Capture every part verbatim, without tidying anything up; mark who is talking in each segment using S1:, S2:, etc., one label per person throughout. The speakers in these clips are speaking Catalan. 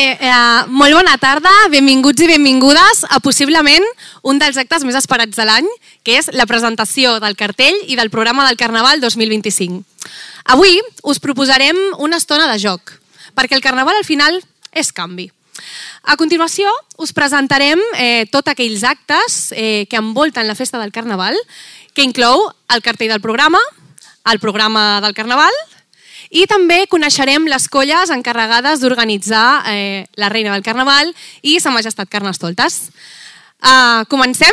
S1: Bé, eh, molt bona tarda, benvinguts i benvingudes a possiblement un dels actes més esperats de l'any, que és la presentació del cartell i del programa del Carnaval dos mil vint-i-cinc. Avui us proposarem una estona de joc, perquè el Carnaval al final és canvi. A continuació us presentarem eh, tots aquells actes eh, que envolten la festa del Carnaval, que inclou el cartell del programa, el programa del Carnaval, i també coneixerem les colles encarregades d'organitzar eh, la Reina del Carnaval i Sa Majestat Carnestoltes. Uh, comencem?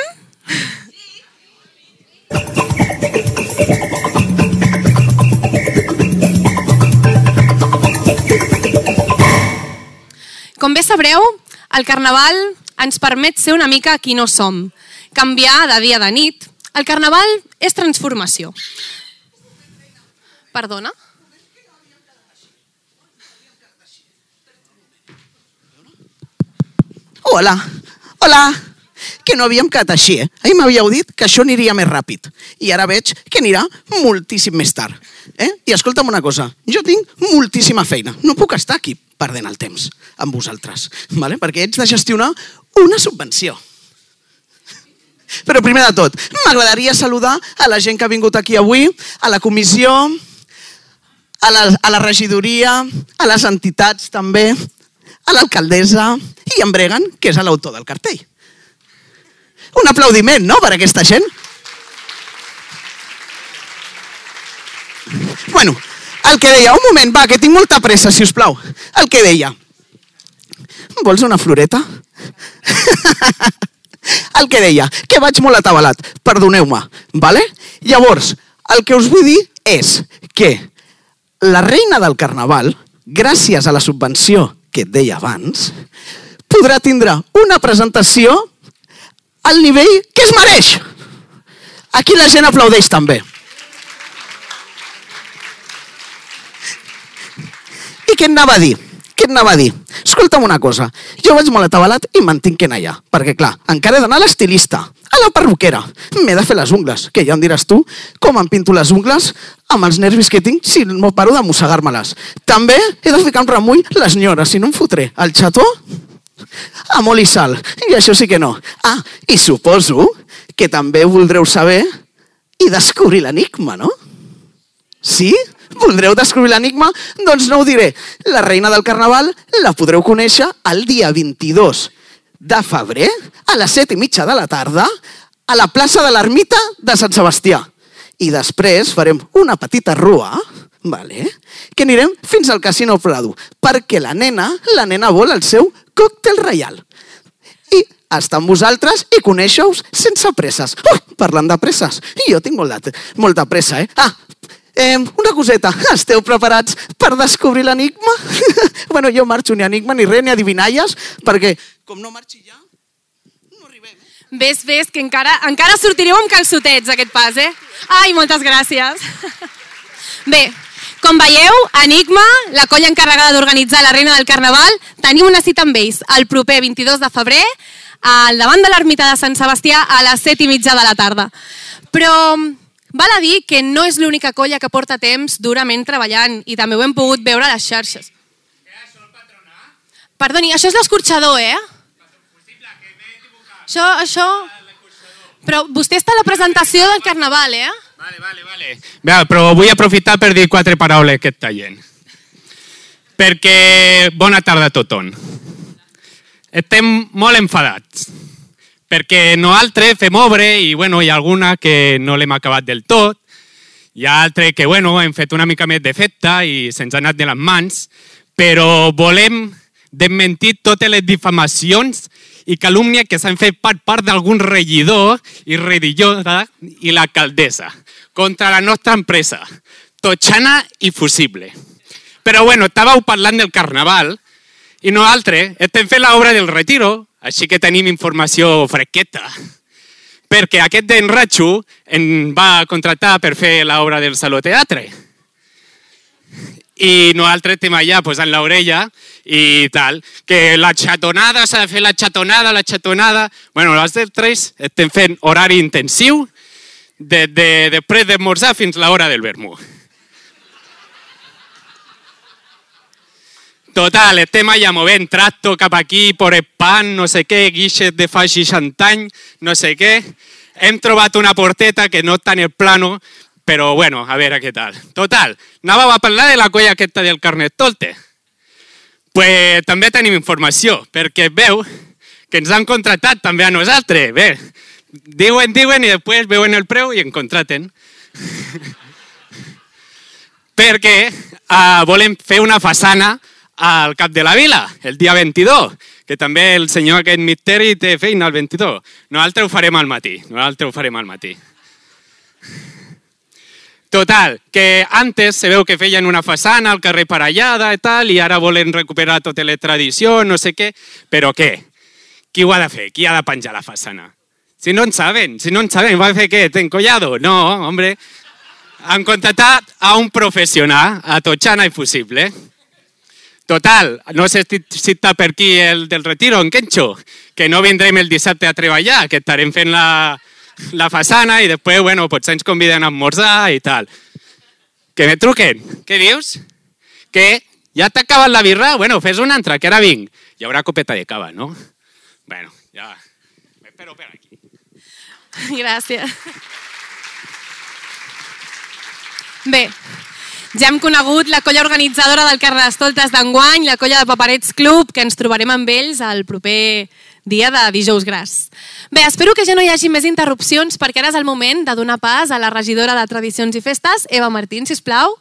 S1: Com bé sabreu, el Carnaval ens permet ser una mica qui no som, canviar de dia a nit. El Carnaval és transformació. Perdona?
S2: Hola, hola, que no havíem quedat així, eh? Ahir m'havíeu dit que això aniria més ràpid i ara veig que anirà moltíssim més tard. Eh? I escolta'm una cosa, jo tinc moltíssima feina, no puc estar aquí perdent el temps amb vosaltres, vale? Perquè haig de gestionar una subvenció. Però primer de tot, m'agradaria saludar a la gent que ha vingut aquí avui, a la comissió, a la, a la regidoria, a les entitats també, a l'alcaldessa i en Bregan, que és l'autor del cartell. Un aplaudiment, no?, per a aquesta gent. Bueno, el que deia, un moment, va, que tinc molta pressa, si us plau. El que deia, vols una floreta? El que deia, que vaig molt atabalat, perdoneu-me, vale? Llavors, el que us vull dir és que la Reina del Carnaval, gràcies a la subvenció que et deia abans, podrà tindre una presentació al nivell que es mereix. Aquí la gent aplaudeix també. I què et anava a dir? Què et anava a dir? Escolta'm una cosa, jo vaig molt atabalat i me'n tinc que anar allà, perquè clar, encara he d'anar a l'estilista, a la perruquera, m'he de fer les ungles, que ja em diràs tu com em pinto les ungles amb els nervis que tinc si no paro de mossegar-me-les. També he de ficar un remull les nyores, si no em fotré el xató amb oli i sal, i això sí que no. Ah, i suposo que també voldreu saber i descobrir l'enigma, no? Sí? Voldreu descobrir l'enigma? Doncs no ho diré. La Reina del Carnaval la podreu conèixer el dia vint-i-dos de febrer a les set i mitja de la tarda a la plaça de l'Ermita de Sant Sebastià. I després farem una petita rua, vale, que anirem fins al Casino Prado, perquè la nena, la nena vol el seu còctel reial. I estar amb vosaltres i conèixer-vos sense presses. Oh, parlant de presses, jo tinc molta, molta pressa, eh? Ah, Eh, una coseta, esteu preparats per descobrir l'enigma? Bueno, jo marxo ni enigma, ni res, ni adivinalles, perquè com no marxi ja, no arribem. Eh?
S1: Ves, ves, que encara, encara sortireu amb calçotets aquest pas, eh? Ai, moltes gràcies. Bé, com veieu, Enigma, la colla encarregada d'organitzar la Reina del Carnaval, tenim una cita amb ells el proper vint-i-dos de febrer al davant de l'Ermita de Sant Sebastià a les set i mitja de la tarda. Però val a dir que no és l'única colla que porta temps durament treballant i també ho hem pogut veure a les xarxes.
S3: Què, això el patronat?
S1: Perdoni, això és l'escorxador, eh?
S3: Possible, que m'he equivocat.
S1: Això, això... Però vostè està a la presentació del Carnaval, eh?
S3: Vale, vale, vale. Bé, però vull aprofitar per dir quatre paraules que està gent. Perquè bona tarda a tothom. Estem molt enfadats. Perquè nosaltres fem obra i bueno, hi ha alguna que no l'hem acabat del tot, hi ha altres que bueno, hem fet una mica més de festa i se'ns ha anat de les mans, però volem desmentir totes les difamacions i calúmnies que s'han fet per part d'algun regidor i regidora i l'alcaldessa contra la nostra empresa, Totxana i Fusible. Però bueno, estàveu parlant del Carnaval i nosaltres estem fent l'obra del Retiro, així que tenim informació fresqueta. Perquè aquest d'Enratxo em va contractar per fer l'obra del Saló Teatre. I nosaltres estem allà posant l'orella i tal. Que la xatonada, s'ha de fer la xatonada, la xatonada... Bueno, nosaltres tres estem fent horari intensiu de, de, després d'esmorzar fins l'hora del vermut. Total, estem allà movent tracto cap aquí, por el pan, no sé què, guixet de fa seixanta anys, no sé què. Hem trobat una porteta que no està en el plano, però bueno, a veure què tal. Total, anàvem a parlar de la colla aquesta del Carnestoltes. Pues també tenim informació, perquè veu que ens han contractat també a nosaltres. Bé, diuen, diuen i després veuen el preu i en contraten. Perquè uh, volem fer una façana al Cap de la Vila, el dia vint-i-dos, que també el senyor aquest misteri té feina el vint-i-dos. Nosaltres ho farem al matí, nosaltres ho farem al matí. Total, que antes se veu que feien una façana al carrer Parellada i tal, i ara volen recuperar totes les tradicions, no sé què, però què? Qui ho ha de fer? Qui ha de penjar la façana? Si no en saben, si no en saben, ¿va a fer què? ¿Ten collado? No, hombre. Han contratat a un professional, a Totxana i Fusible. Total, no sé si està per aquí el del Retiro, en Kencho, que no vindrem el dissabte a treballar, que estarem fent la, la façana i després, bueno, potser ens conviden a esmorzar i tal. Que me truquen. Què dius? Que ja t'ha acabat la birra? Bueno, fes una altra, que ara vinc. Hi haurà copeta de cava, no? Bueno, ja... M'espero per aquí.
S1: Gràcies. Bé, ja hem conegut la colla organitzadora del Carnestoltes d'enguany, la colla de Paperets Club, que ens trobarem amb ells el proper dia de dijous gras. Bé, espero que ja no hi hagi més interrupcions, perquè ara és el moment de donar pas a la regidora de Tradicions i Festes, Eva Martín, sisplau.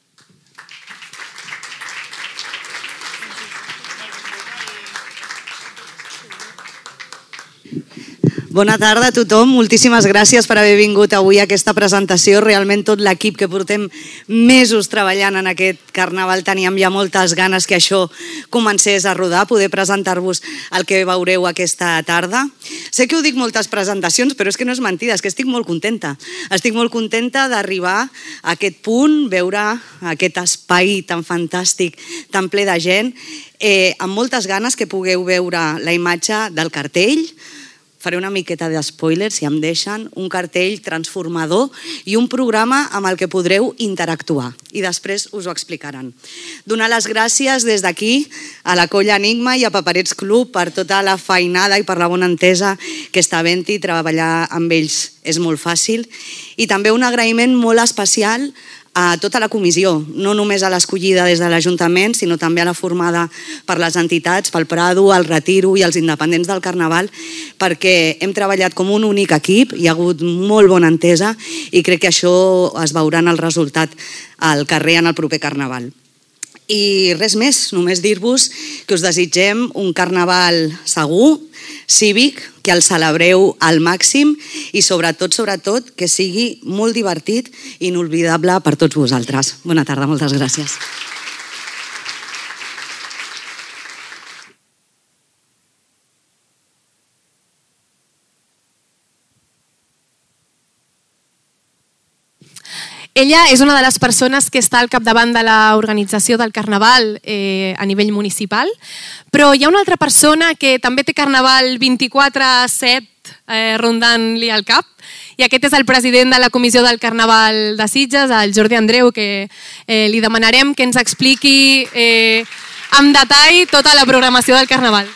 S4: Bona tarda a tothom, moltíssimes gràcies per haver vingut avui a aquesta presentació. Realment tot l'equip que portem mesos treballant en aquest carnaval teníem ja moltes ganes que això comencés a rodar, poder presentar-vos el que veureu aquesta tarda. Sé que ho dic moltes presentacions, però és que no és mentida, és que estic molt contenta. Estic molt contenta d'arribar a aquest punt, veure aquest espai tan fantàstic, tan ple de gent, eh, amb moltes ganes que pugueu veure la imatge del cartell. Faré una miqueta de spoiler, si em deixen, un cartell transformador i un programa amb el que podreu interactuar. I després us ho explicaran. Donar les gràcies des d'aquí a la colla Enigma i a Paperets Club per tota la feinada i per la bona entesa que està havent-hi. Treballar amb ells és molt fàcil. I també un agraïment molt especial a tota la comissió, no només a l'escollida des de l'Ajuntament, sinó també a la formada per les entitats, pel Prado, el Retiro i els independents del Carnaval, perquè hem treballat com un únic equip, hi ha hagut molt bona entesa i crec que això es veurà en el resultat al carrer en el proper Carnaval. I res més, només dir-vos que us desitgem un Carnaval segur, cívic, que el celebreu al màxim i sobretot, sobretot, que sigui molt divertit i inolvidable per tots vosaltres. Bona tarda, moltes gràcies.
S1: Ella és una de les persones que està al capdavant de l'organització del Carnaval eh, a nivell municipal, però hi ha una altra persona que també té Carnaval vint-i-quatre set eh, rondant-li al cap, i aquest és el president de la Comissió del Carnaval de Sitges, el Jordi Andreu, que eh, li demanarem que ens expliqui eh, amb detall tota la programació del Carnaval.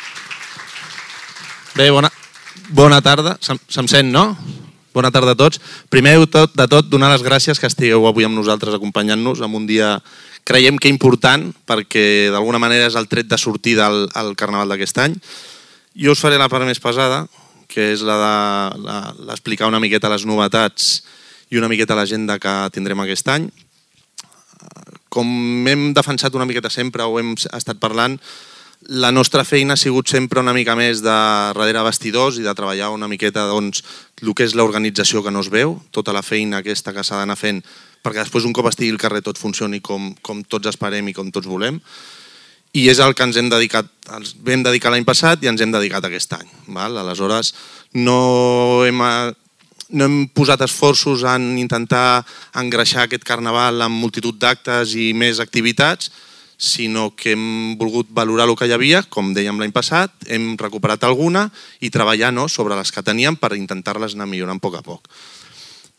S5: Bé, bona, bona tarda. Se'm, se'm sent, no? Bona tarda a tots. Primer de tot, de tot, donar les gràcies que estigueu avui amb nosaltres acompanyant-nos en un dia, creiem que important, perquè d'alguna manera és el tret de sortida al, al Carnaval d'aquest any. Jo us faré la part més pesada, que és la d'explicar una miqueta les novetats i una miqueta l'agenda que tindrem aquest any. Com hem defensat una miqueta sempre o hem estat parlant, la nostra feina ha sigut sempre una mica més de darrere bastidors i de treballar una miqueta doncs, el que és l'organització que no es veu, tota la feina aquesta que s'ha d'anar fent perquè després un cop estigui al carrer tot funcioni com, com tots esperem i com tots volem. I és el que ens hem dedicat, ens vam dedicar l'any passat i ens hem dedicat aquest any. Val? Aleshores, no hem, no hem posat esforços en intentar engreixar aquest carnaval amb multitud d'actes i més activitats, sinó que hem volgut valorar el que hi havia, com dèiem l'any passat, hem recuperat alguna i treballar no, sobre les que teníem per intentar-les anar millorant a poc a poc.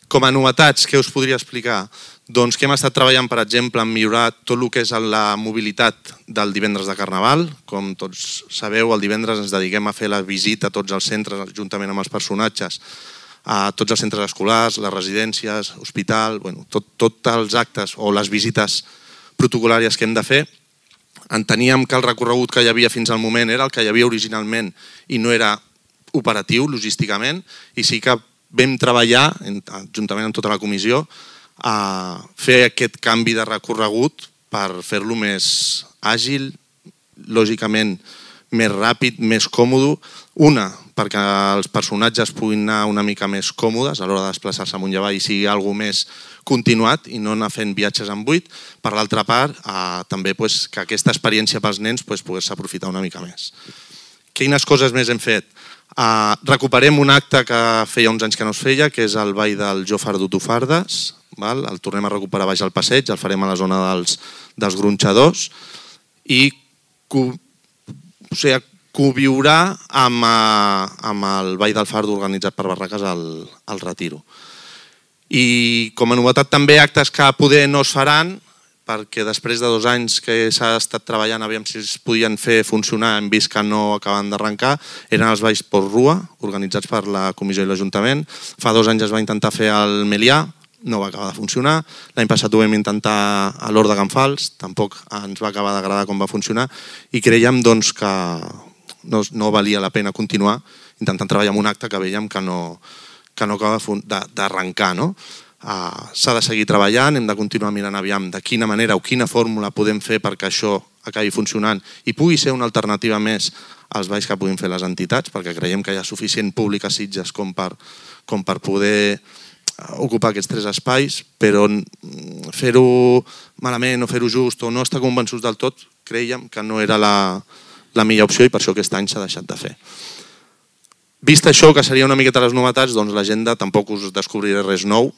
S5: Com a novetats, què us podria explicar? Doncs que hem estat treballant, per exemple, en millorar tot el que és la mobilitat del divendres de Carnaval. Com tots sabeu, el divendres ens dediquem a fer la visita a tots els centres, juntament amb els personatges, a tots els centres escolars, les residències, hospital, bueno, tot, tots els actes o les visites protocolàries que hem de fer. Enteníem que el recorregut que hi havia fins al moment era el que hi havia originalment i no era operatiu logísticament, i sí que vam treballar, juntament amb tota la comissió, a fer aquest canvi de recorregut per fer-lo més àgil, lògicament més ràpid, més còmode. Una, perquè els personatges puguin anar una mica més còmodes a l'hora de desplaçar-se amunt i avall i sigui alguna més continuat i no anar fent viatges en buit. Per l'altra part, eh, també pues, que aquesta experiència pels nens pues, pogués aprofitar una mica més. Quines coses més hem fet? Uh, recuperem un acte que feia uns anys que no es feia, que és el ball del Jo fardo tu fardes. Val? El tornem a recuperar baix al passeig, el farem a la zona dels, dels gronxadors i co, o sigui, conviurà amb, amb el ball del fardo organitzat per Barraques al, al Retiro. I com a novetat també actes que poder no es faran, perquè després de dos anys que s'ha estat treballant aviam si es podien fer funcionar, hem vist que no acaben d'arrencar, eren els balls Port Rua, organitzats per la comissió i l'Ajuntament. Fa dos anys es va intentar fer al Melià, no va acabar de funcionar. L'any passat ho vam intentar a l'Hort de Can Fals, tampoc ens va acabar d'agradar com va funcionar, i creiem doncs, que no, no valia la pena continuar intentant treballar en un acte que veiem que no, que no acaba d'arrencar. No? Uh, s'ha de seguir treballant, hem de continuar mirant aviam de quina manera o quina fórmula podem fer perquè això acabi funcionant i pugui ser una alternativa més als balls que puguin fer les entitats, perquè creiem que hi ha suficient públic a Sitges com per, com per poder ocupar aquests tres espais, però fer-ho malament o fer-ho just o no estar convençuts del tot, creiem que no era la, la millor opció i per això aquest any s'ha deixat de fer. Vist això, que seria una miqueta les novetats, doncs l'agenda tampoc us descobriré res nou.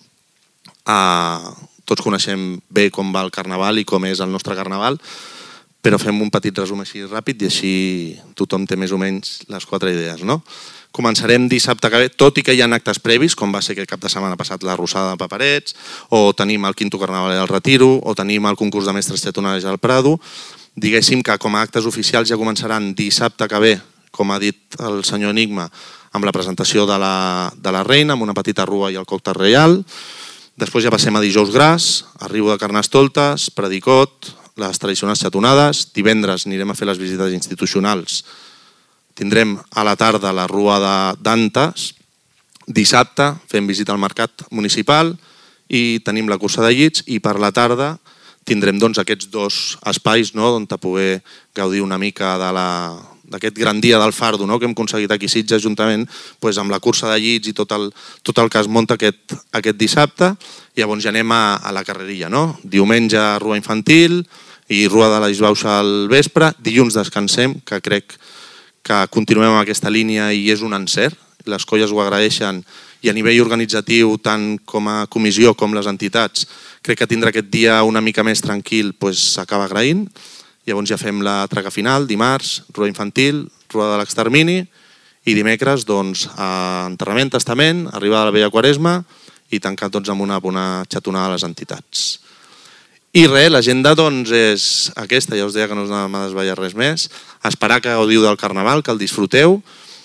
S5: Uh, tots coneixem bé com va el Carnaval i com és el nostre Carnaval, però fem un petit resum així ràpid i així tothom té més o menys les quatre idees. No? Començarem dissabte que ve, tot i que hi ha actes previs, com va ser aquest cap de setmana passat la Rossada de Paperets, o tenim el quinto Carnaval al Retiro, o tenim el concurs de mestres xatoners al Prado. Diguéssim que com a actes oficials ja començaran dissabte que ve, com ha dit el senyor Enigma, amb la presentació de la, de la reina, amb una petita rua i el còctel reial. Després ja passem a dijous gras, arribo de Carnestoltes, Predicot, les tradicionals xatonades. Divendres anirem a fer les visites institucionals. Tindrem a la tarda la rua de Dantes. Dissabte fem visita al mercat municipal i tenim la cursa de llits i per la tarda tindrem doncs, aquests dos espais, no?, on poder gaudir una mica de la... d'aquest gran dia del fardo, no?, que hem aconseguit aquí a Sitges juntament pues, amb la cursa de llits i tot el, tot el que es munta aquest, aquest dissabte. Llavors ja anem a, a la carrerilla. No? Diumenge rua infantil i rua de la Isbauxa al vespre. Dilluns descansem, que crec que continuem amb aquesta línia i és un encert. Les colles ho agraeixen i a nivell organitzatiu, tant com a comissió com les entitats, crec que tindre aquest dia una mica més tranquil s'acaba pues, agraint. Llavors ja fem la traca final, dimarts, rua infantil, rua de l'extermini i dimecres, doncs, a enterrament, testament, arribada a la vella Quaresma i tancar tots amb una bona xatonada a les entitats. I res, l'agenda doncs, és aquesta, ja us deia que no us anàvem a desvetllar res més. Esperar que gaudiu del Carnaval, que el disfruteu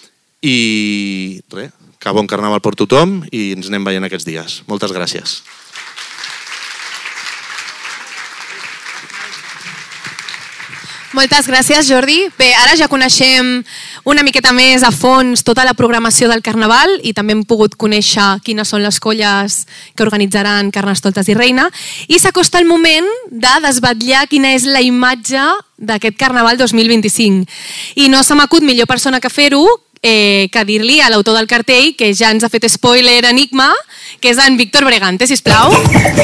S5: i res, que bon Carnaval per tothom i ens anem veient aquests dies. Moltes gràcies.
S1: Moltes gràcies, Jordi. Bé, ara ja coneixem una miqueta més a fons tota la programació del Carnaval i també hem pogut conèixer quines són les colles que organitzaran Carnestoltes i Reina. I s'acosta el moment de desvetllar quina és la imatge d'aquest Carnaval dos mil vint-i-cinc. I no se m'acut millor persona que fer-ho eh, que dir-li a l'autor del cartell, que ja ens ha fet spoiler Enigma, que és en Víctor Bregante, sisplau.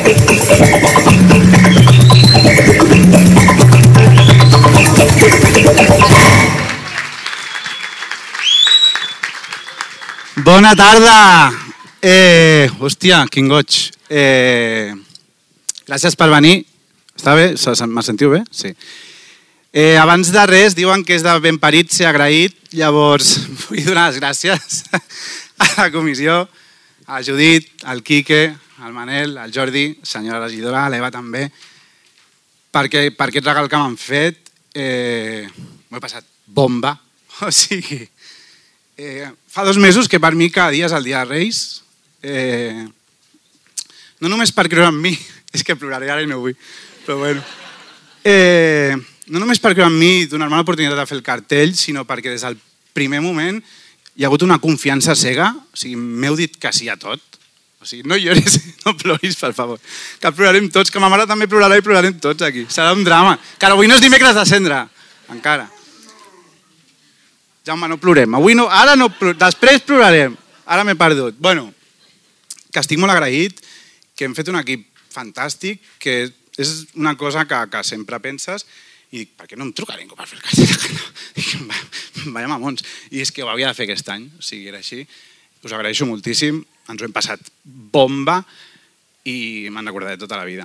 S6: Bona tarda! Eh, hòstia, quin goig. Eh, gràcies per venir. Està bé? Me sentiu bé? Sí. Eh, abans de res, diuen que és de ben parit ser agraït, llavors vull donar les gràcies a la comissió, a Judit, al Quique, al Manel, al Jordi, senyora regidora, a l'Eva també, perquè per aquest regal que m'han fet eh, m'ho he passat bomba. O sigui, eh, fa dos mesos que per mi cada dia és el dia de Reis. Eh, no només per creure en mi, és que ploraré ara i no vull, però bueno. Eh, no només per creure en mi i donar-me l'oportunitat de fer el cartell, sinó perquè des del primer moment hi ha hagut una confiança cega, o sigui, m'heu dit que sí a tot. O sigui, no llores, no ploris, per favor. Que plorarem tots, que ma mare també plorarà i plorarem tots aquí. Serà un drama. Que avui no és dimecres de cendra, encara. Jaume, no plorem. Avui no, ara no plorem. Després plorarem. Ara m'he perdut. Bueno, que estic molt agraït, que hem fet un equip fantàstic, que és una cosa que, que sempre penses i dic, per què no em truca ningú per fer el cartell? Vaya mamons. I és que ho havia de fer aquest any, o sigui, era així. Us agraeixo moltíssim, ens ho hem passat bomba i me'n recordaré tota la vida.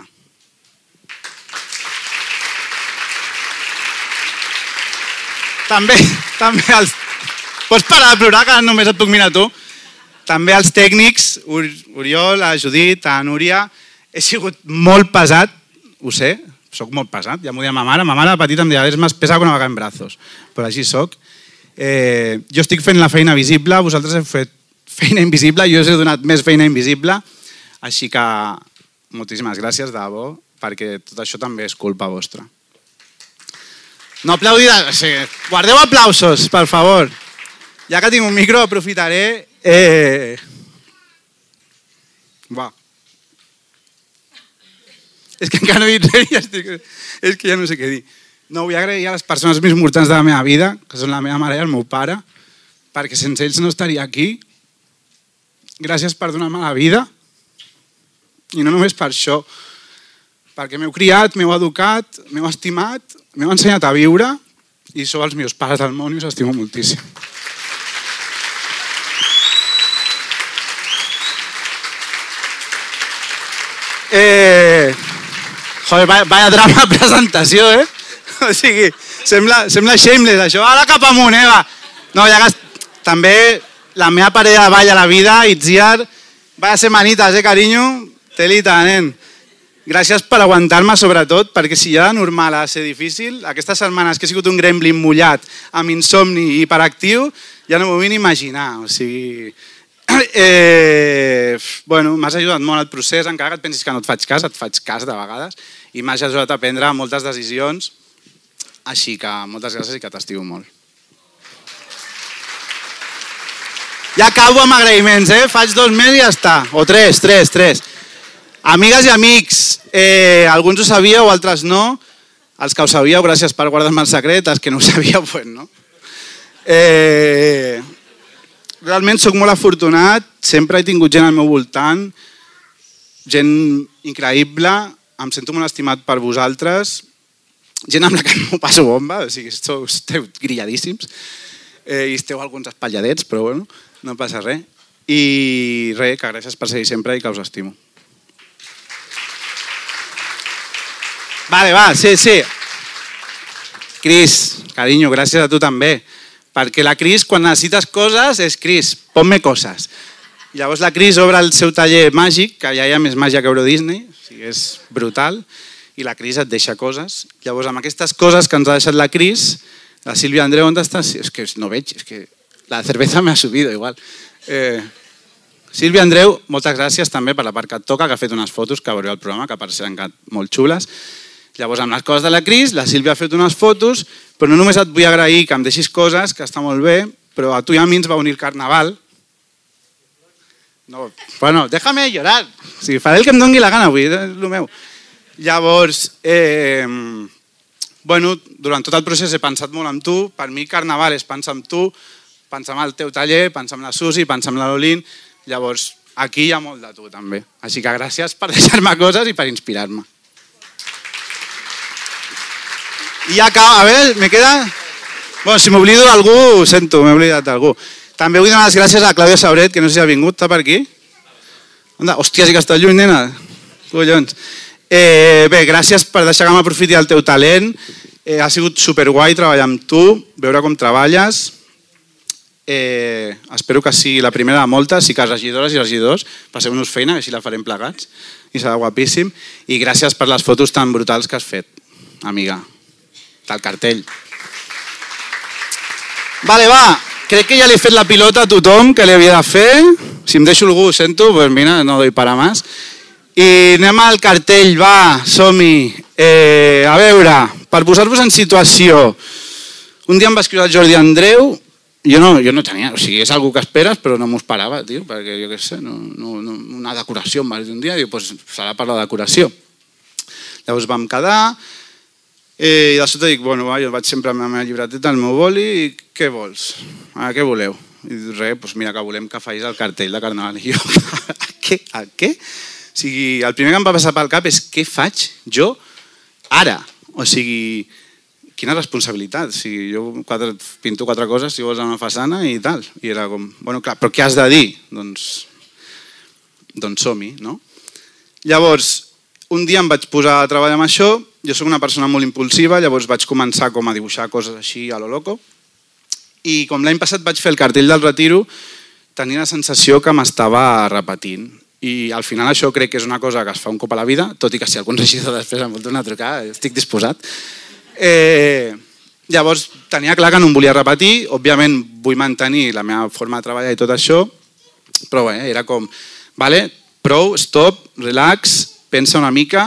S6: També, també els... Pots parar de plorar, que només et puc mirar tu? També els tècnics, Oriol, a Judit, a Núria, he sigut molt pesat, ho sé, soc molt pesat, ja m'ho deia ma mare, ma mare de petita em deia, és més pesat que una vaca en brazos, però així soc. Eh, jo estic fent la feina visible, vosaltres heu fet feina invisible, jo us he donat més feina invisible, així que moltíssimes gràcies, de debò, perquè tot això també és culpa vostra. No aplaudir, o sigui, guardeu aplausos, per favor. Ja que tinc un micro, aprofitaré... Eh... Va. És que encara no he dit res, ja estic... és que ja no sé què dir. No, vull agrair a les persones més importants de la meva vida, que són la meva mare i el meu pare, perquè sense ells no estaria aquí. Gràcies per donar-me la vida. I no només per això, perquè m'heu criat, m'heu educat, m'heu estimat, m'heu ensenyat a viure i sou els meus pares del món i us estimo moltíssim. Eh... Joder, vaya, vaya drama de presentació, eh? O sigui, sembla, sembla shameless, això. Ara cap amunt, eh? Va. No, ja que també la meva parella de ball a la vida, Itziar, vaya semanitas, eh, carinyo? Telita, nen. Gràcies per aguantar-me, sobretot, perquè si ja de normal ha de ser difícil, aquestes setmanes que he sigut un gremlin mullat, amb insomni i hiperactiu, ja no m'ho vull ni imaginar. O sigui... Eh, bueno, m'has ajudat molt al procés, encara que et pensis que no et faig cas, et faig cas de vegades, i m'has ajudat a prendre moltes decisions, així que moltes gràcies i que t'estimo molt. Ja acabo amb agraïments, eh? Faig dos més i ja està, o tres, tres, tres. Amigues i amics, eh, alguns ho sabíeu, altres no, els que ho sabíeu, gràcies per guardar-me el secret, els que no ho sabíeu, pues no. Eh... Realment soc molt afortunat, sempre he tingut gent al meu voltant, gent increïble, em sento molt estimat per vosaltres, gent amb la que m'ho passo bomba, o sigui, esteu, esteu grilladíssims, eh, i esteu alguns espatlladets, però bueno, no passa res. I res, que gràcies per seguir sempre i que us estimo. Vale, va, sí, sí. Cris, carinyo, gràcies a tu també. Perquè la Cris, quan necessites coses, és Cris, ponme coses. Llavors la Cris obre el seu taller màgic, que ja hi ha més màgia que Euro Disney, o sigui, és brutal, i la Cris et deixa coses. Llavors, amb aquestes coses que ens ha deixat la Cris, la Sílvia Andreu, on estàs? És que no veig, és que la cerveza me ha subido igual. Eh, Sílvia Andreu, moltes gràcies també per la part que et toca, que ha fet unes fotos que veureu al programa, que per ser molt xules. Llavors, amb les coses de la Cris, la Sílvia ha fet unes fotos, però no només et vull agrair que em deixis coses, que està molt bé, però a tu i a mi ens va unir el Carnaval. No, bueno, déjame llorar. O sigui, faré el que em doni la gana avui, és el meu. Llavors, eh, bueno, durant tot el procés he pensat molt en tu. Per mi Carnaval és pensar en tu, pensar en el teu taller, pensar en la Susi, pensar en la Lolín. Llavors, aquí hi ha molt de tu també. Així que gràcies per deixar-me coses i per inspirar-me. I ja acaba, a veure, me queda... Bueno, si m'oblido d'algú, ho sento, m'he oblidat d'algú. També vull donar les gràcies a Clàudia Sabret, que no sé si ha vingut, està per aquí? Onda, hòstia, sí que està lluny, nena. Collons. Eh, bé, gràcies per deixar que m'aprofiti el teu talent. Eh, ha sigut superguai treballar amb tu, veure com treballes. Eh, espero que sigui la primera de moltes, sí que regidores i regidors, passeu-nos feina, així la farem plegats, i serà guapíssim. I gràcies per les fotos tan brutals que has fet, amiga, del cartell. Vale, va, crec que ja li he fet la pilota a tothom que li havia de fer. Si em deixo algú, ho sento, pues mira, no doy para más. I anem al cartell, va, som-hi. Eh, a veure, per posar-vos en situació, un dia em va escriure el Jordi Andreu, jo no, jo no tenia, o sigui, és algo que esperes, però no m'ho esperava, tio, perquè jo què sé, no, no, no, una decoració em va dir un dia, diu, pues serà per la decoració. Llavors vam quedar, eh, i de sota dic, bueno, va, jo vaig sempre amb la meva llibreteta, el meu boli, i què vols? A què voleu? I dic, res, doncs mira, que volem que facis el cartell de Carnaval. I jo, a què? A què? O sigui, el primer que em va passar pel cap és què faig jo ara? O sigui, quina responsabilitat. O sigui, jo quatre, pinto quatre coses, si vols, a una façana i tal. I era com, bueno, clar, però què has de dir? Doncs, doncs som-hi, no? Llavors, un dia em vaig posar a treballar amb això, jo soc una persona molt impulsiva, llavors vaig començar com a dibuixar coses així a lo loco, i com l'any passat vaig fer el cartell del retiro, tenia la sensació que m'estava repetint. I al final això crec que és una cosa que es fa un cop a la vida, tot i que si algun regidor després em vol tornar a trucar, estic disposat. Eh, llavors tenia clar que no em volia repetir, òbviament vull mantenir la meva forma de treballar i tot això, però bé, era com, vale, prou, stop, relax, pensa una mica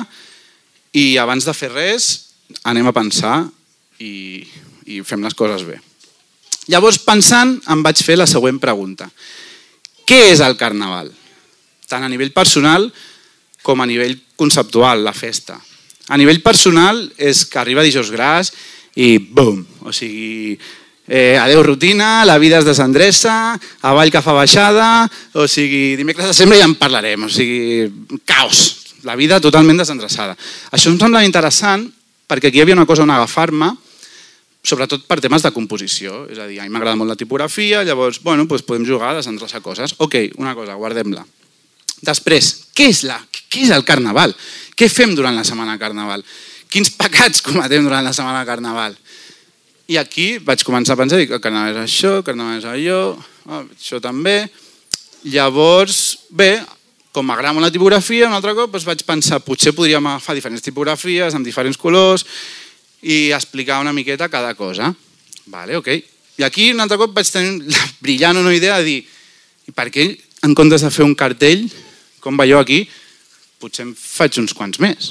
S6: i abans de fer res anem a pensar i, i fem les coses bé. Llavors, pensant, em vaig fer la següent pregunta. Què és el Carnaval? Tant a nivell personal com a nivell conceptual, la festa. A nivell personal és que arriba dijous gras i bum! O sigui, eh, adeu rutina, la vida es desendreça, avall que fa baixada, o sigui, dimecres de desembre ja en parlarem, o sigui, caos, la vida totalment desendreçada. Això em sembla interessant perquè aquí hi havia una cosa on agafar-me, sobretot per temes de composició, és a dir, a mi m'agrada molt la tipografia, llavors, bueno, doncs podem jugar a desendreçar coses. Ok, una cosa, guardem-la. Després, què és, la, què és el Carnaval? Què fem durant la setmana de Carnaval? Quins pecats cometem durant la setmana de Carnaval? I aquí vaig començar a pensar, dic, el Carnaval és això, el Carnaval és allò, oh, això també. Llavors, bé, com m'agrada molt la tipografia, un altre cop doncs vaig pensar, potser podríem agafar diferents tipografies amb diferents colors i explicar una miqueta cada cosa. Vale, ok. I aquí un altre cop vaig tenir la brillant una idea de dir, i per què en comptes de fer un cartell, com veieu aquí, potser em faig uns quants més.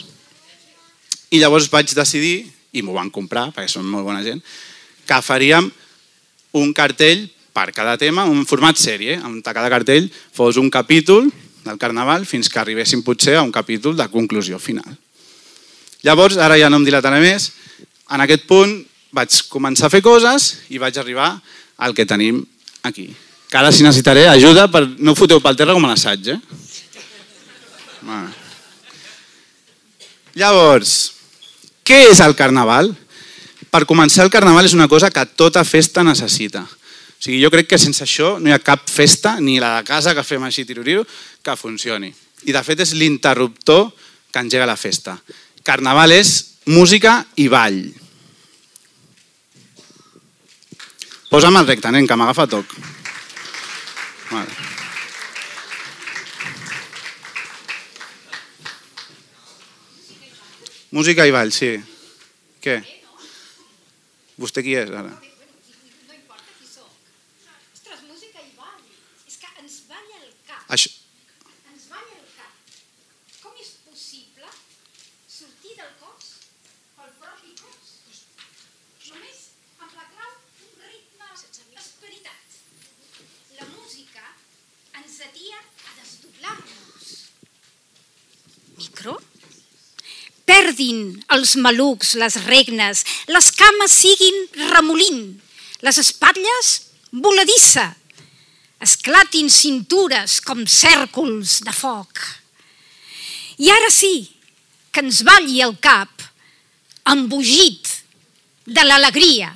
S6: I llavors vaig decidir, i m'ho van comprar, perquè són molt bona gent, que faríem un cartell per cada tema, un format sèrie, on cada cartell fos un capítol del Carnaval fins que arribéssim potser a un capítol de conclusió final. Llavors, ara ja no em dilataré més, en aquest punt vaig començar a fer coses i vaig arribar al que tenim aquí. Que ara si necessitaré ajuda, per... no ho foteu pel terra com a l'assaig, eh? Bueno. Llavors, què és el Carnaval? Per començar, el Carnaval és una cosa que tota festa necessita. O sigui, jo crec que sense això no hi ha cap festa, ni la de casa que fem així tiruriu, que funcioni. I de fet és l'interruptor que engega la festa. Carnaval és música i ball. Posa'm el recte, nen, que m'agafa toc. Vale. Música i ball, sí. Què? Vostè qui és, ara?
S7: No importa qui sóc. Ostres, música i ball. És que ens balla el cap.
S6: Això...
S7: Ens balla el cap. Com és possible sortir del cos pel propi cos? Només amb la clau un ritme esperitat. La música ens atia a desdoblar-nos. Micro? Perdin els malucs, les regnes, les cames siguin remolint, les espatlles voladissa, esclatin cintures com cèrcols de foc. I ara sí, que ens balli el cap, embogit de l'alegria.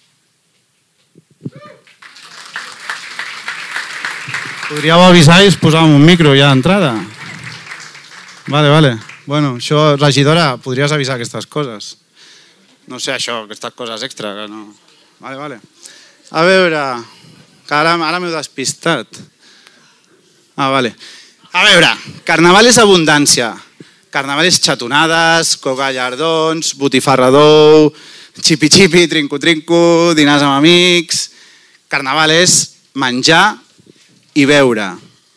S6: Podríeu avisar i posàvem un micro ja d'entrada. Vale, vale. Bueno, això, regidora, podries avisar aquestes coses. No sé, això, aquestes coses extra, que no... Vale, vale. A veure, Que ara, ara m'heu despistat. Ah, vale. A veure, carnaval és abundància. Carnaval és xatonades, cogallardons, botifarra d'ou, xipi-xipi, trinco-trinco, dinars amb amics... Carnaval és menjar i beure.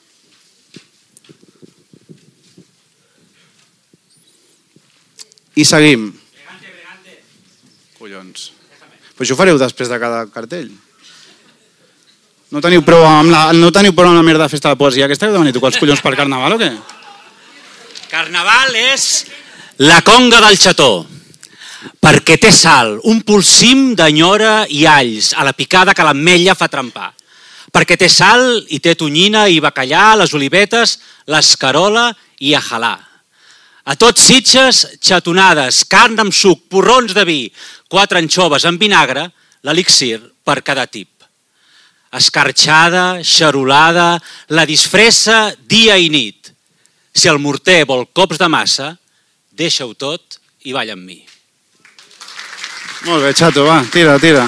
S6: I seguim. Collons. Però això ho fareu després de cada cartell. No teniu prou amb la, no teniu prou amb la merda de festa de poesia aquesta que heu de venir a tocar els collons per Carnaval o què?
S8: Carnaval és la conga del xató, perquè té sal, un polsim d'enyora i alls, a la picada que l'ametlla fa trempar. Perquè té sal i té tonyina i bacallà, les olivetes, l'escarola i ajalà. A tots Sitges, xatonades, carn amb suc, porrons de vi, quatre anxoves amb vinagre, l'elixir per cada tip. Escarxada, xarolada, la disfressa dia i nit. Si el morter vol cops de massa, deixa-ho tot i balla amb mi.
S6: Molt bé, xato, va, tira, tira.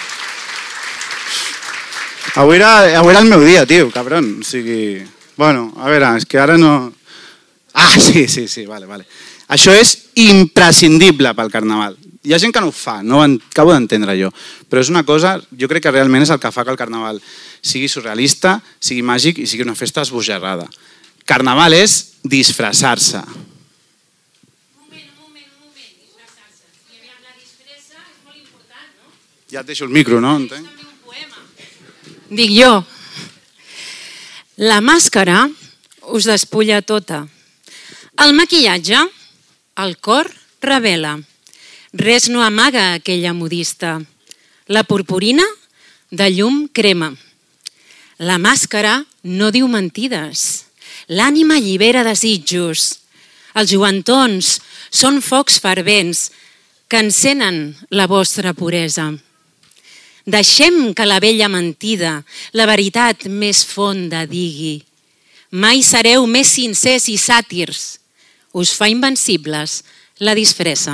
S6: Avui era, avui era el meu dia, tio, cabron. O sigui, bueno, a veure, és que ara no... Ah, sí, sí, sí, vale, vale. Això és imprescindible pel Carnaval. Hi ha gent que no ho fa, no ho acabo d'entendre jo, però és una cosa, jo crec que realment és el que fa que el Carnaval sigui surrealista, sigui màgic i sigui una festa esbojarrada. Carnaval és disfressar-se.
S7: Un moment, un moment, un moment, disfressar-se. I aviam, la disfressa és molt important, no?
S6: Ja et deixo el micro, no? Entenc?
S7: També un poema.
S9: Dic jo. La màscara us despulla tota. El maquillatge, el cor revela. Res no amaga aquella modista. La purpurina, de llum crema. La màscara no diu mentides. L'ànima allibera desitjos. Els joantons són focs fervents que encenen la vostra puresa. Deixem que la vella mentida, la veritat més fonda digui. Mai sereu més sincers i sàtirs. Us fa invencibles la disfressa.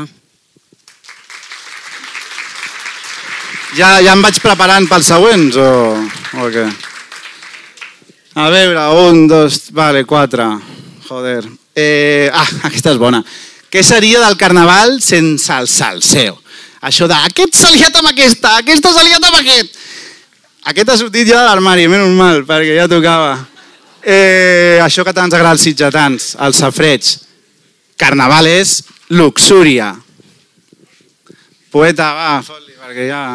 S6: Ja, ja em vaig preparant pels següents o, o què? A veure, un, dos, vale, quatre. Joder. Eh, ah, aquesta és bona. Què seria del Carnaval sense el salseo? Això de, aquest s'ha liat amb aquesta, aquesta s'ha liat amb aquest. Aquest ha sortit ja de l'armari, menys mal, perquè ja tocava. Eh, això que tant ens agrada als sitgetans, els safreig. Carnaval és luxúria. Poeta, va, fot-li, perquè ja...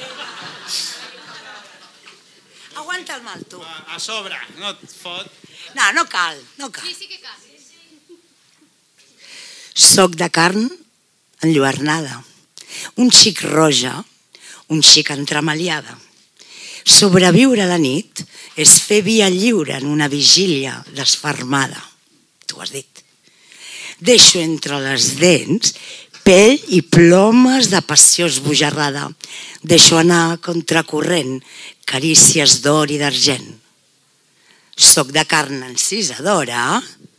S4: Aguanta el mal, tu.
S6: A sobre, no et fot.
S4: No, no cal, no cal.
S7: Sí, sí que cal.
S4: Soc de carn enlluernada, un xic roja, un xic entremaliada. Sobreviure a la nit és fer via lliure en una vigília desfermada. Tu has dit. Deixo entre les dents pell i plomes de passió esbojarrada. Deixo anar contracorrent carícies d'or i d'argent. Soc de carn encisadora,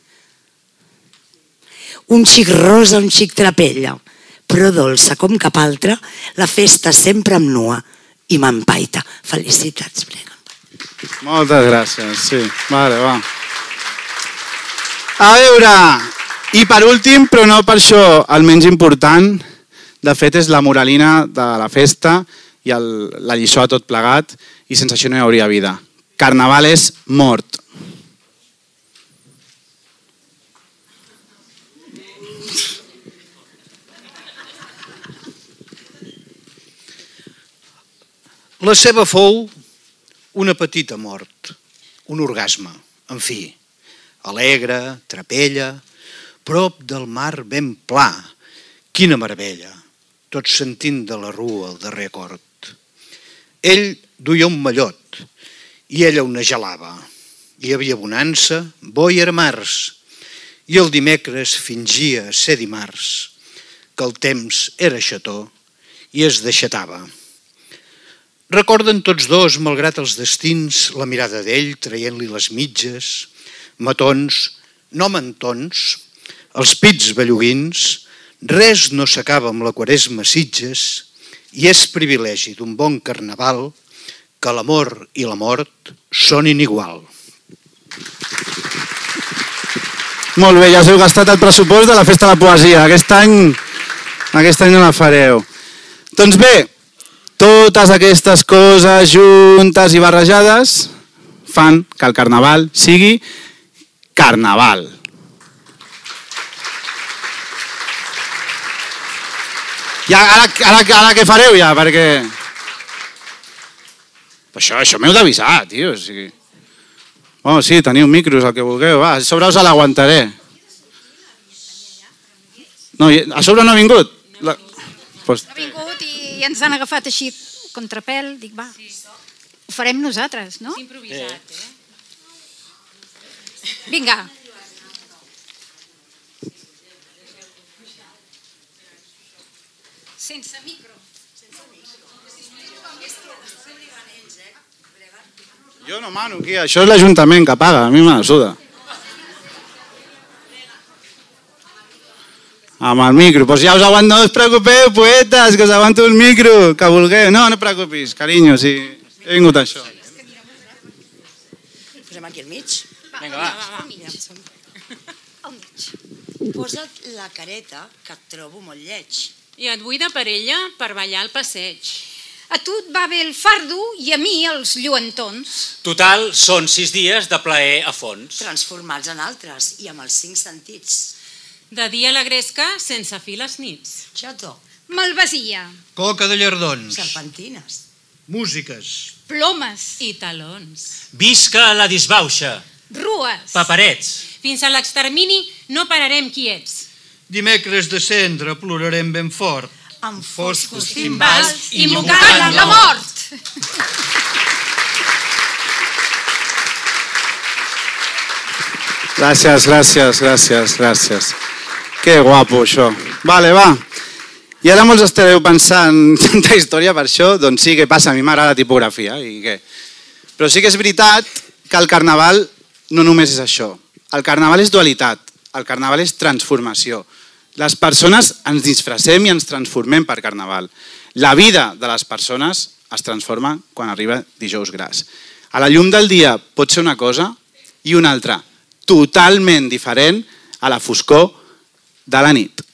S4: un xic rosa, un xic trapella, però dolça com cap altra, la festa sempre em nua i m'empaita. Felicitats, Brega.
S6: Moltes gràcies, sí. Vale, va. A veure, i per últim, però no per això el menys important, de fet és la moralina de la festa i el, la lliçó a tot plegat, i sense això no hi hauria vida. Carnaval és mort.
S10: La seva fou una petita mort, un orgasme, en fi, alegre, trapella, prop del mar ben pla. Quina meravella, tot sentint de la rua el darrer acord. Ell duia un mallot i ella una gelava. Hi havia bonança, bo i era març, i el dimecres fingia ser dimarts, que el temps era xató i es deixatava. Recorden tots dos, malgrat els destins, la mirada d'ell traient-li les mitges, matons, no mentons, els pits belluguins, res no s'acaba amb la quaresma Sitges i és privilegi d'un bon carnaval que l'amor i la mort són inigual.
S6: Molt bé, ja us heu gastat el pressupost de la Festa de la Poesia. Aquest any, aquest any no la fareu. Doncs bé, totes aquestes coses juntes i barrejades fan que el carnaval sigui carnaval. I ara, ara, ara què fareu ja? Perquè... Això, això m'heu d'avisar, tio. O sigui... Oh, sí, teniu micros, el que vulgueu. Va, a sobre us l'aguantaré. No, a sobre no ha vingut? La... Pues...
S7: Ha vingut i ens han agafat així contrapèl. Dic, va, ho farem nosaltres, no?
S9: És improvisat, eh?
S7: Vinga. Sense micro.
S6: Jo no mano aquí, això és l'Ajuntament que paga, a mi me la suda. Amb el micro, doncs ja us aguanto, no us preocupeu, poetes, que us aguanto el micro, que vulgueu. No, no preocupis, carinyo, si he vingut a això.
S11: Posem aquí al mig.
S8: Vinga, va.
S11: Al mig. Al mig. Posa't la careta, que et trobo molt lleig.
S9: I et vull de parella per ballar al passeig.
S7: A tu et va bé el fardo i a mi els lluentons.
S8: Total, són sis dies de plaer a fons.
S11: Transformats en altres i amb els cinc sentits.
S9: De dia la gresca, sense fi les nits.
S11: Xato.
S7: Malvasia.
S10: Coca de llardons.
S11: Serpentines.
S10: Músiques.
S7: Plomes.
S9: I talons.
S8: Visca la disbauxa.
S7: Rues.
S8: Paperets.
S9: Fins a l'extermini no pararem quiets.
S10: Dimecres de cendre plorarem ben fort.
S11: Amb
S10: foscos
S7: timbals invocant la mort.
S6: Gràcies, gràcies, gràcies, gràcies. Que guapo, això. Vale, va. I ara molts estareu pensant tanta història per això, doncs sí, què passa? A mi m'agrada la tipografia i què? Però sí que és veritat que el carnaval no només és això. El carnaval és dualitat, el carnaval és transformació. Les persones ens disfressem i ens transformem per carnaval. La vida de les persones es transforma quan arriba dijous gras. A la llum del dia pot ser una cosa i una altra, totalment diferent a la foscor de la nit.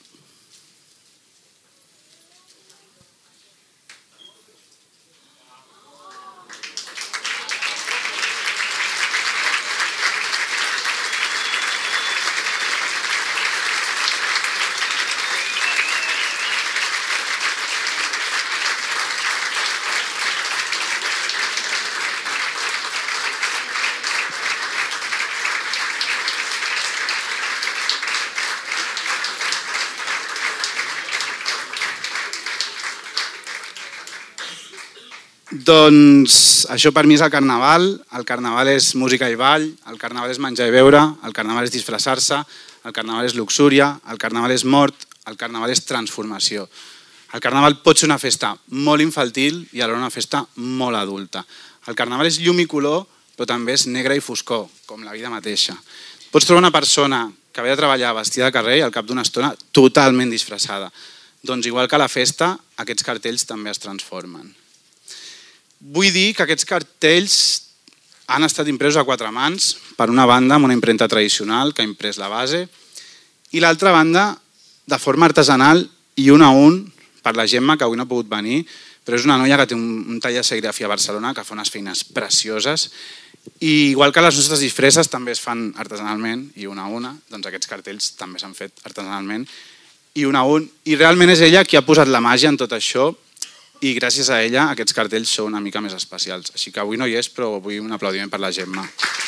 S6: Doncs això per mi és el carnaval. El carnaval és música i ball, el carnaval és menjar i beure, el carnaval és disfressar-se, el carnaval és luxúria, el carnaval és mort, el carnaval és transformació. El carnaval pot ser una festa molt infantil i alhora una festa molt adulta. El carnaval és llum i color, però també és negre i foscor, com la vida mateixa. Pots trobar una persona que ve a treballar vestida de carrer i al cap d'una estona totalment disfressada. Doncs igual que a la festa, aquests cartells també es transformen. Vull dir que aquests cartells han estat impresos a quatre mans, per una banda amb una impremta tradicional que ha imprès la base i l'altra banda de forma artesanal i un a un per la Gemma, que avui no ha pogut venir, però és una noia que té un taller de serigrafia a Barcelona que fa unes feines precioses i igual que les nostres disfresses també es fan artesanalment i una a una, doncs aquests cartells també s'han fet artesanalment i un a un i realment és ella qui ha posat la màgia en tot això i gràcies a ella aquests cartells són una mica més especials. Així que avui no hi és, però vull un aplaudiment per la Gemma.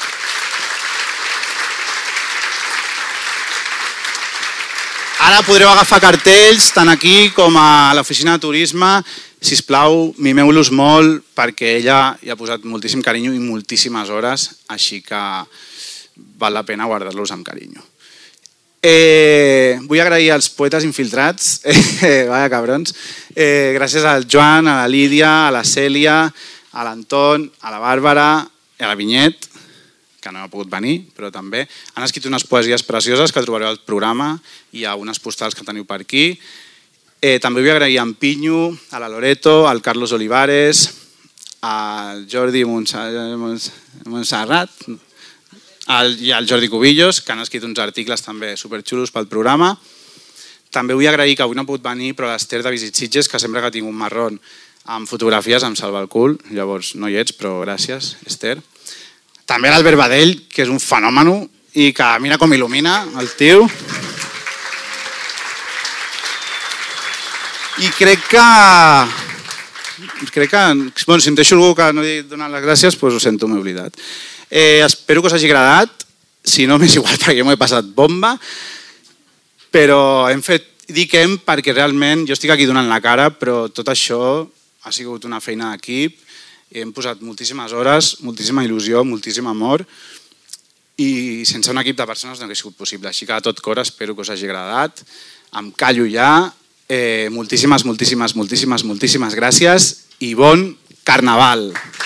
S6: Ara podreu agafar cartells tant aquí com a l'oficina de turisme. Sisplau, mimeu-los molt perquè ella hi ha posat moltíssim carinyo i moltíssimes hores, així que val la pena guardar-los amb carinyo. Eh, vull agrair als poetes infiltrats, eh, vaya cabrons, eh, gràcies al Joan, a la Lídia, a la Cèlia, a l'Anton, a la Bàrbara, a la Vinyet, que no ha pogut venir, però també han escrit unes poesies precioses que trobareu al programa i a unes postals que teniu per aquí. Eh, també vull agrair a en Pinyo, a la Loreto, al Carlos Olivares, al Jordi Montserrat i al Jordi Cubillos, que han escrit uns articles també superxulos pel programa. També vull agrair que avui no ha pogut venir, però l'Ester de Visit Sitges, que sempre que tinc un marrón amb fotografies em salva el cul, llavors no hi ets, però gràcies, Ester. També l'Albert Badell, que és un fenòmeno i que mira com il·lumina el tio. I crec que... crec que... Bueno, si em deixo algú que no he donat les gràcies, doncs ho sento, m'he oblidat. Eh, espero que us hagi agradat. Si no, m'és igual, perquè m'ho he passat bomba. Però hem fet... Dic hem perquè realment jo estic aquí donant la cara, però tot això ha sigut una feina d'equip. Hem posat moltíssimes hores, moltíssima il·lusió, moltíssim amor i sense un equip de persones no hauria sigut possible. Així que a tot cor espero que us hagi agradat. Em callo ja. Eh, moltíssimes, moltíssimes, moltíssimes, moltíssimes gràcies i bon Carnaval!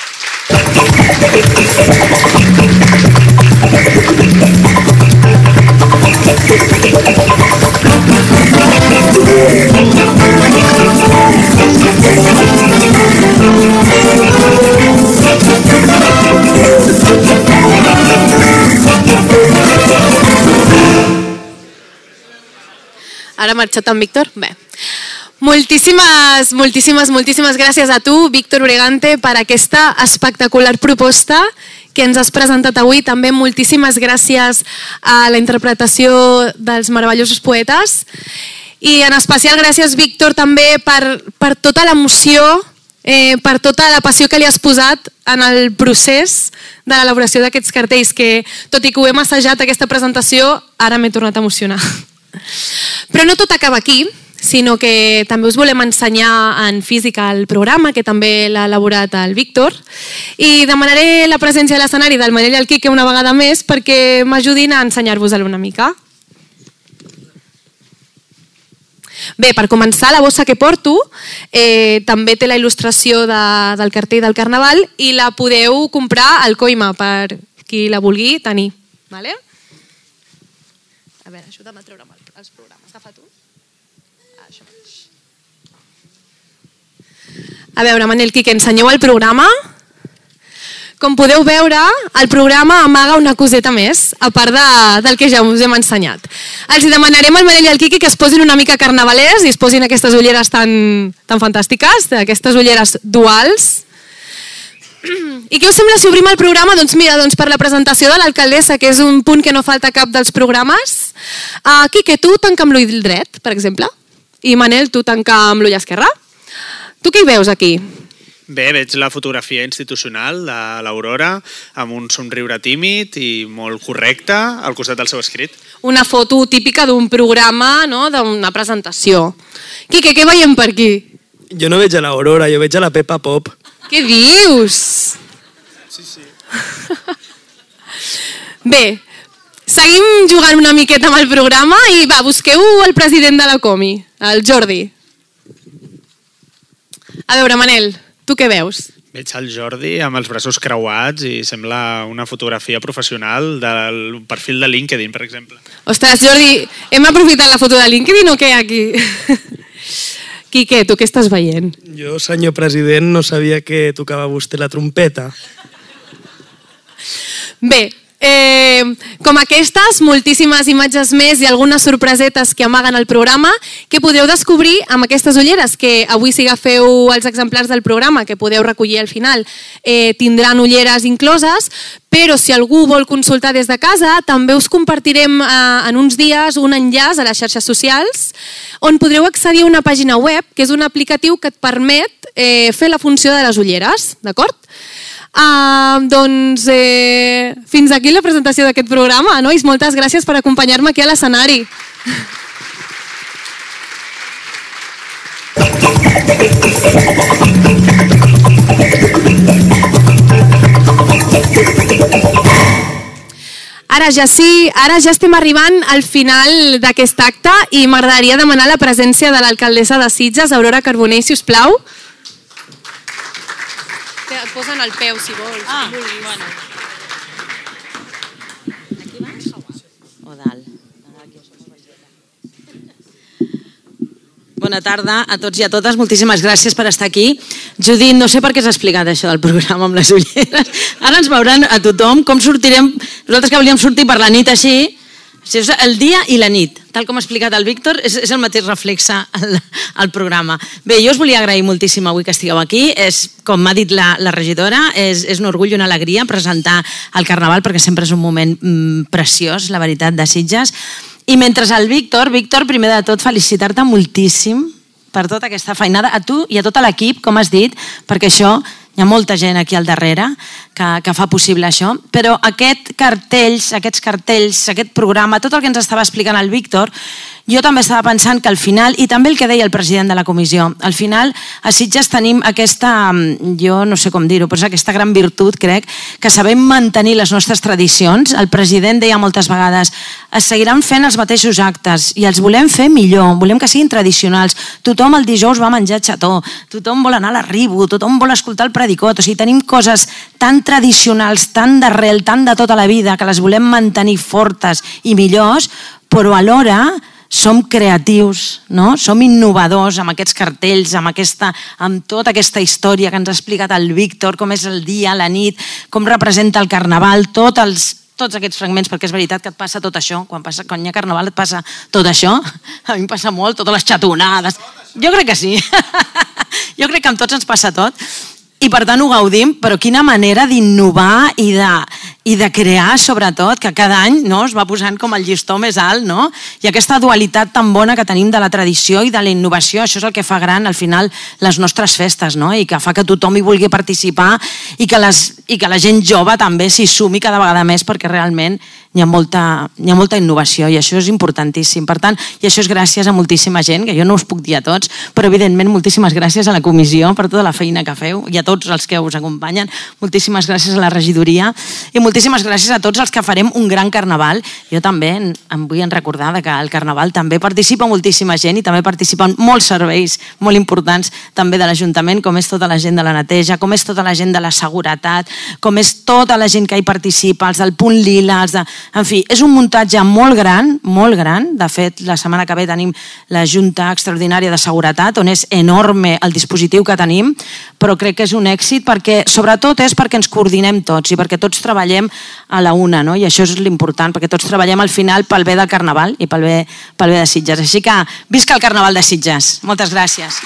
S1: Ara ha marxat en Víctor? Bé. Moltíssimes, moltíssimes, moltíssimes gràcies a tu, Víctor Bregante, per aquesta espectacular proposta que ens has presentat avui. També moltíssimes gràcies a la interpretació dels meravellosos poetes. I en especial gràcies, Víctor, també per, per tota l'emoció, eh, per tota la passió que li has posat en el procés de l'elaboració d'aquests cartells, que tot i que ho hem assajat aquesta presentació, ara m'he tornat a emocionar. Però no tot acaba aquí, sinó que també us volem ensenyar en física el programa, que també l'ha elaborat el Víctor, i demanaré la presència a l'escenari del Manel i el Quique una vegada més perquè m'ajudin a ensenyar-vos-el una mica. Bé, per començar, la bossa que porto eh, també té la il·lustració de, del cartell del Carnaval i la podeu comprar al Coima per qui la vulgui tenir. Vale? A veure, ajuda'm a treure'm els programes. Agafa tu. Això. A veure, Manel, Quique, ensenyeu el programa. Com podeu veure, el programa amaga una coseta més, a part de, del que ja us hem ensenyat. Els demanarem al Manel i al Quique que es posin una mica carnavalers i es posin aquestes ulleres tan, tan fantàstiques, aquestes ulleres duals. I què us sembla si obrim el programa? Doncs mira, doncs per la presentació de l'alcaldessa, que és un punt que no falta cap dels programes. Uh, Quique, tu tanca amb l'ull dret, per exemple, i Manel, tu tanca amb l'ull esquerre. Tu què hi veus aquí?
S12: Bé, veig la fotografia institucional de l'Aurora amb un somriure tímid i molt correcte al costat del seu escrit.
S1: Una foto típica d'un programa, no? D'una presentació. Quique, què veiem per aquí?
S13: Jo no veig a l'Aurora, jo veig a la Peppa Pop.
S1: Què dius?
S13: Sí, sí.
S1: Bé, seguim jugant una miqueta amb el programa i va, busqueu el president de la Comi, el Jordi. A veure, Manel, tu què veus?
S12: Veig el Jordi amb els braços creuats i sembla una fotografia professional del perfil de LinkedIn, per exemple.
S1: Ostres, Jordi, hem aprofitat la foto de LinkedIn o què aquí? Quique, tu què estàs veient?
S13: Jo, senyor president, no sabia que tocava vostè la trompeta.
S1: Bé, eh, com aquestes, moltíssimes imatges més i algunes sorpresetes que amaguen el programa que podreu descobrir amb aquestes ulleres, que avui si agafeu els exemplars del programa, que podeu recollir al final, eh, tindran ulleres incloses, però si algú vol consultar des de casa, també us compartirem eh, en uns dies un enllaç a les xarxes socials on podreu accedir a una pàgina web, que és un aplicatiu que et permet eh, fer la funció de les ulleres, d'acord? Uh, doncs eh, fins aquí la presentació d'aquest programa, nois. Moltes gràcies per acompanyar-me aquí a l'escenari. Ara ja sí, ara ja estem arribant al final d'aquest acte i m'agradaria demanar la presència de l'alcaldessa de Sitges, Aurora Carbonell, si us plau. Et posen al peu, si vols.
S14: Ah, bueno. Aquí baix o dalt? Bona tarda a tots i a totes. Moltíssimes gràcies per estar aquí. Judit, no sé per què has explicat això del programa amb les ulleres. Ara ens veuran a tothom com sortirem. Nosaltres que volíem sortir per la nit així, el dia i la nit, tal com ha explicat el Víctor, és, és el mateix reflexe al, al programa. Bé, jo us volia agrair moltíssim avui que estigueu aquí. És, com m'ha dit la, la regidora, és, és un orgull i una alegria presentar el Carnaval, perquè sempre és un moment mm, preciós, la veritat, de Sitges. I mentre el Víctor, Víctor, primer de tot, felicitar-te moltíssim per tota aquesta feinada, a tu i a tot l'equip, com has dit, perquè això, hi ha molta gent aquí al darrere que, que fa possible això, però aquest cartells, aquests cartells, aquest programa, tot el que ens estava explicant el Víctor, jo també estava pensant que al final, i també el que deia el president de la comissió, al final a Sitges tenim aquesta, jo no sé com dir-ho, però és aquesta gran virtut, crec, que sabem mantenir les nostres tradicions. El president deia moltes vegades, es seguiran fent els mateixos actes i els volem fer millor, volem que siguin tradicionals. Tothom el dijous va menjar xató, tothom vol anar a la Ribu, tothom vol escoltar el predicot, o sigui, tenim coses tan tradicionals, tan d'arrel, tan de tota la vida, que les volem mantenir fortes i millors, però alhora som creatius, no? Som innovadors amb aquests cartells, amb, aquesta, amb tota aquesta història que ens ha explicat el Víctor, com és el dia, la nit, com representa el Carnaval, tots els tots aquests fragments, perquè és veritat que et passa tot això, quan, passa, quan hi ha Carnaval et passa tot això, a mi em passa molt, totes les xatonades, jo crec que sí, jo crec que amb tots ens passa tot, i per tant ho gaudim, però quina manera d'innovar i de, i de crear, sobretot, que cada any no, es va posant com el llistó més alt, no? I aquesta dualitat tan bona que tenim de la tradició i de la innovació, això és el que fa gran, al final, les nostres festes, no? I que fa que tothom hi vulgui participar i que, les, i que la gent jove també s'hi sumi cada vegada més, perquè realment hi ha, molta, hi ha molta innovació i això és importantíssim. Per tant, i això és gràcies a moltíssima gent, que jo no us puc dir a tots, però evidentment moltíssimes gràcies a la comissió per tota la feina que feu i a tots els que us acompanyen. Moltíssimes gràcies a la regidoria i moltíssimes gràcies a tots els que farem un gran Carnaval. Jo també em vull recordar que al Carnaval també participa moltíssima gent i també participen molts serveis molt importants també de l'Ajuntament, com és tota la gent de la neteja, com és tota la gent de la seguretat, com és tota la gent que hi participa, els del Punt Lila, els de... En fi, és un muntatge molt gran, molt gran. De fet, la setmana que ve tenim la Junta Extraordinària de Seguretat, on és enorme el dispositiu que tenim, però crec que és un èxit perquè, sobretot, és perquè ens coordinem tots i perquè tots treballem a la una, no? I això és l'important, perquè tots treballem al final pel bé del Carnaval i pel bé, pel bé de Sitges. Així que, visca el Carnaval de Sitges. Moltes gràcies.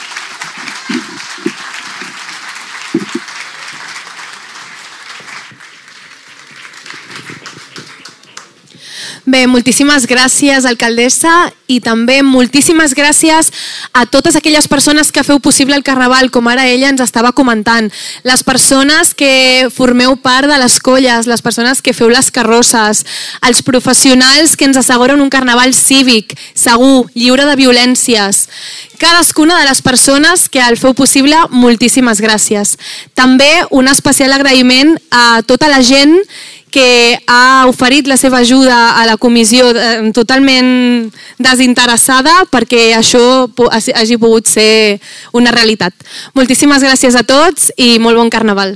S1: Bé, moltíssimes gràcies, alcaldessa, i també moltíssimes gràcies a totes aquelles persones que feu possible el Carnaval, com ara ella ens estava comentant. Les persones que formeu part de les colles, les persones que feu les carrosses, els professionals que ens asseguren un Carnaval cívic, segur, lliure de violències. Cadascuna de les persones que el feu possible, moltíssimes gràcies. També un especial agraïment a tota la gent que ha oferit la seva ajuda a la comissió totalment desinteressada perquè això hagi pogut ser una realitat. Moltíssimes gràcies a tots i molt bon Carnaval.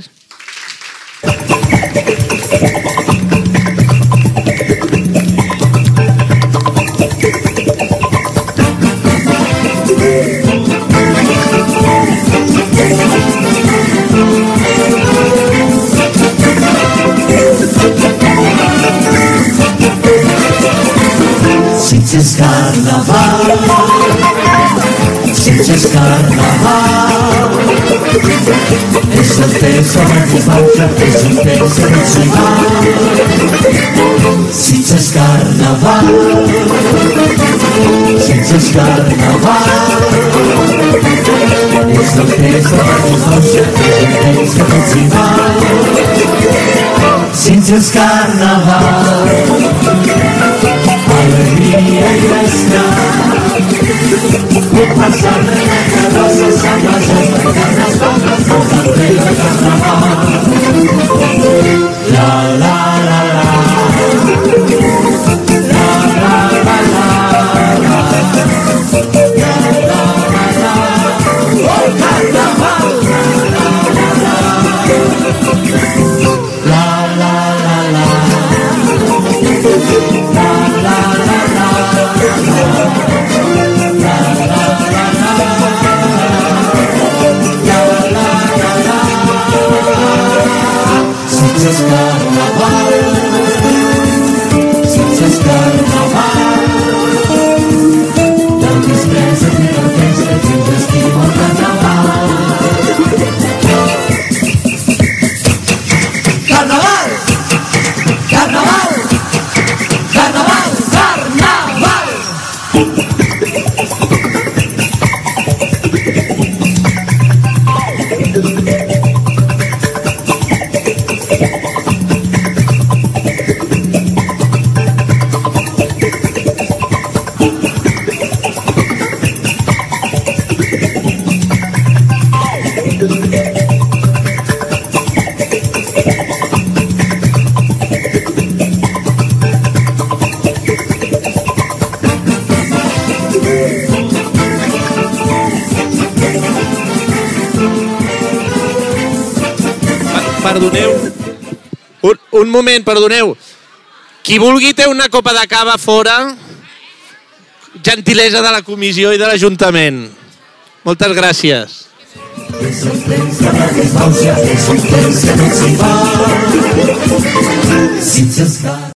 S15: Sitges Carnaval, Sitges Carnaval, és el temps de l'equipatge, és el temps de l'eximal. Sitges Carnaval, Sitges Carnaval, és el temps de l'equipatge, és el temps de l'eximal. Sitges Carnaval, alegria i festa, un passar de la carrossa amb les espantanes d'ombres del carrer de Carnaval. La la la la, la la la la, la la la la, oh Carnaval, la la la la, la la la la, la la la la, la la la la, Sitges Carnaval, Sitges Carnaval, del després et diverteix, de temps estima el Carnaval. Carnaval! Carnaval! Carnaval! Carnaval!
S5: Perdoneu. Un, un moment, perdoneu. Qui vulgui té una copa de cava fora. Gentilesa de la comissió i de l'Ajuntament. Moltes gràcies.
S15: És el temps de la desbauxa, és un temps que no s'hi va. Sitges Carnaval.